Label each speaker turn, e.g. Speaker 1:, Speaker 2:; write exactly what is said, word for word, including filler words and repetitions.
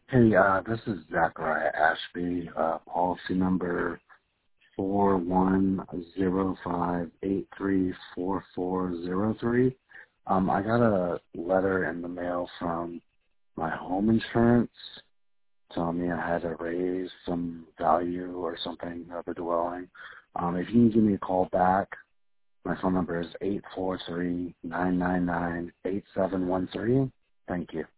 Speaker 1: Hey, uh, this is Zachariah Ashby, uh, policy number four one zero five eight three four four zero three. Um, I got a letter in the mail from my home insurance telling me I had to raise some value or something of the dwelling. Um, if you can give me a call back, my phone number is eight four three nine nine nine eight seven one three. Thank you.